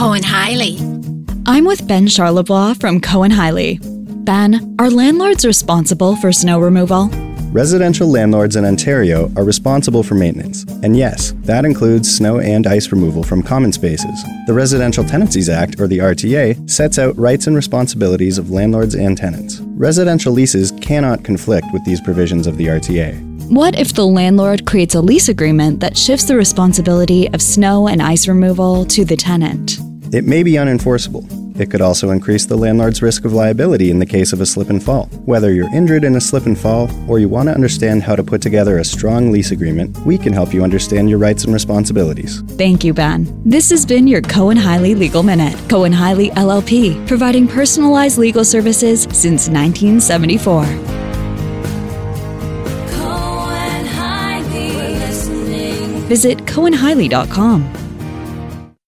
Cohen Hiley. I'm with Ben Charlebois from Cohen Hiley. Ben, are landlords responsible for snow removal? Residential landlords in Ontario are responsible for maintenance, and yes, that includes snow and ice removal from common spaces. The Residential Tenancies Act, or the RTA, sets out rights and responsibilities of landlords and tenants. Residential leases cannot conflict with these provisions of the RTA. What if the landlord creates a lease agreement that shifts the responsibility of snow and ice removal to the tenant? It may be unenforceable. It could also increase the landlord's risk of liability in the case of a slip and fall. Whether you're injured in a slip and fall or you want to understand how to put together a strong lease agreement, we can help you understand your rights and responsibilities. Thank you, Ben. This has been your Cohen Hiley Legal Minute. Cohen Hiley LLP, providing personalized legal services since 1974. Visit CohenHiley.com.